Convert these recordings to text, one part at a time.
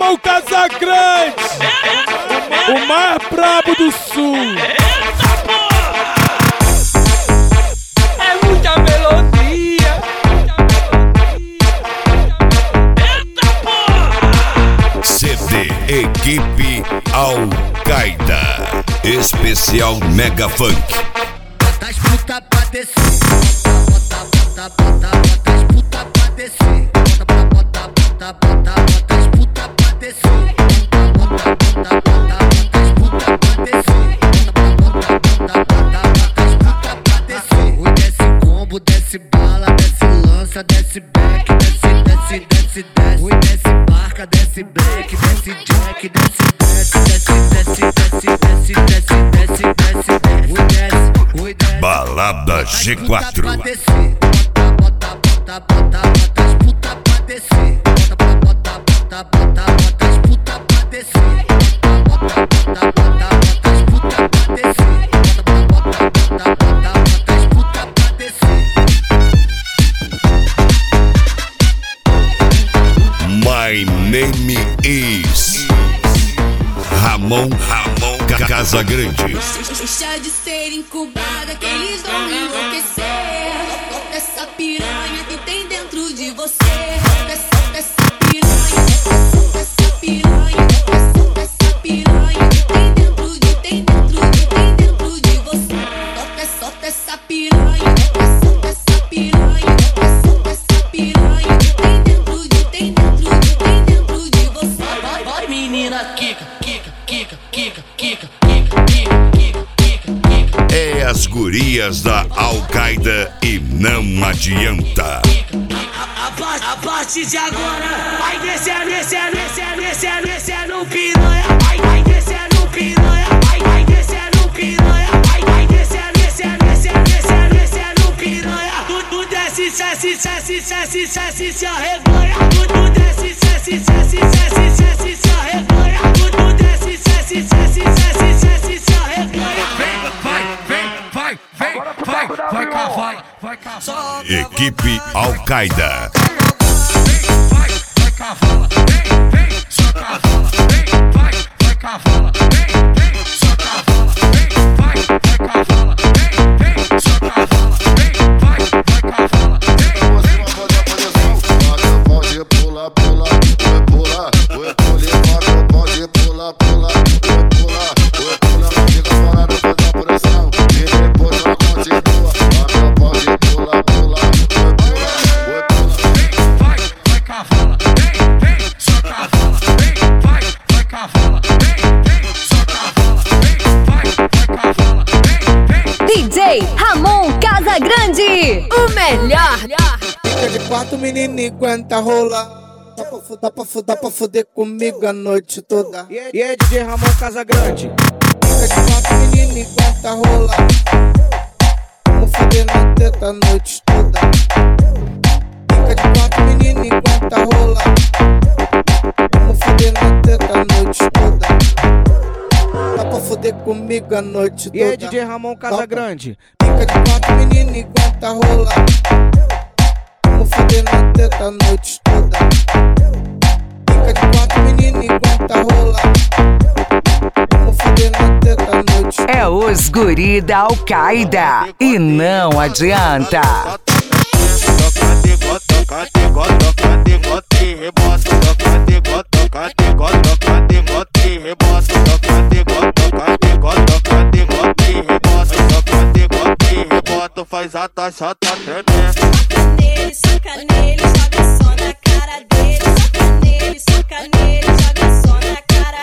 Ramon Casagrande, o mais brabo do sul. Eita porra! É muita melodia. Eita porra! CD Equipe Al-Qaeda Especial Mega Funk. Bota as puta pra descer. Bota as puta pra descer. Bota as puta pra descer. Bota as puta pra descer. Bota as puta pra descer. Oi, desce combo, desce bala, desce lança, desce back, desce. Oi, desce barca, desce black, desce jack, desce. Oi, desce. Balada G4. Bota as puta pra descer. Bota as puta pra descer. Bota as puta pra descer. Bota as puta pra descer. My name is Ramon Casagrande. Deixa de ser incubada que eles vão enlouquecer. Essa piranha que tem dentro de você. Essa piranha que tem dentro de você. Solta essa piranha. Essa piranha que tem dentro de você. Vai menina, quica. É as gurias da Al-Qaeda e não adianta. A partir de agora vai descer no piranha. Vai descer no piranha. Vai descer no piranha. Vai descer no piranha. Tu desce, se arreganha. Tu desce, se arreganha. Tu desce, se arreganha. Vai cavala. Equipe Al-Qaeda. Vai cavala. Só cavala. Vai cavala. Só cavala. Vai cavala. Só cavala. Vai cavala. Pode pular, fica parado, faz a pressão e depois ela continua. Pode pular, vai cavala, só cavala, vai cavala, só cavala, vai cavala, DJ Ramon Casagrande, o melhor. Fica de quatro, menino, aguenta rola. Dá pra fuder comigo a noite toda. E é DJ Ramon Casagrande. Fica de quatro, menino, aguenta rola. Vamos fuder na teta a noite toda. Fica de quatro, menino, aguenta rola. Vamos fuder na teta a noite toda. Dá pra fuder comigo a noite toda. E é DJ Ramon Casagrande. Fica de quatro, menino, aguenta rola. Vamos fuder na teta a noite toda. Fica de quatro, menino, aguenta rola. Vamos fuder na teta a noite toda. É os guri da Al-Qaeda e não adianta. faz a taxa tá tremendo. Soca nele, joga só na cara dele. Soca nele, joga só na cara,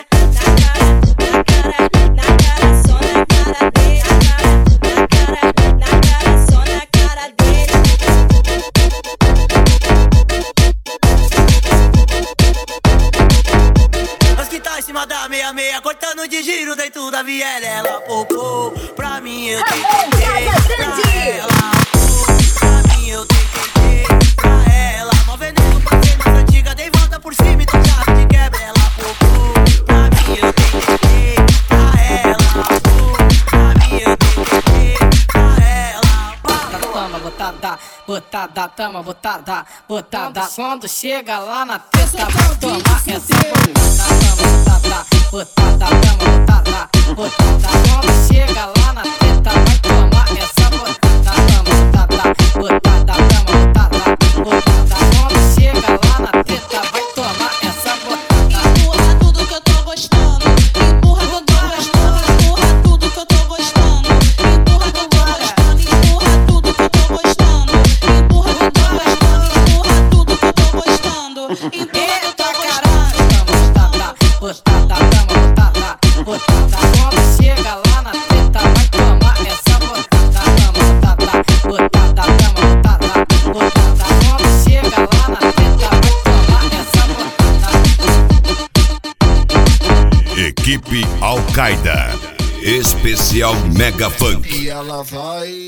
só na cara dele. Na cara, só na cara dele. Os que tá em cima da meia-meia, cortando de giro dentro da viela. Ela popou, pra mim eu tenho que ter. Pra mim eu tenho que ter. Pra ela, mó veneno pra ser mais antiga. Dei volta por cima e tu já de quebra. Ela popou, pra mim eu tenho que ter. Pra ela, pra mim eu tenho que ter. Pra ela, toma, botada. botada, tama, botada, botada. Quando chega lá na testa, vai tomar essa botada, botada, tama, botada, botada. Quando chega lá na testa, vai tomar essa botada, tama, botada, tama, botada, botada. Quando chega lá na testa, vai tomar essa botada. Empurra tudo que eu tô gostando. Empurra que eu tô gostando. Empurra tudo que eu tô gostando. Empurra que eu tô gostando. Empurra tudo que eu tô gostando. Empurra que eu tô gostando. Empurra tudo que eu tô gostando. Empurra que eu tô gostando. Botada, botada, botada. Quando chega lá na teta, vai tomar essa botada, botada, botada, botada, botada. Quando chega lá na teta, vai tomar essa botada. Equipe Al-Qaeda, especial Mega Funk. E ela vai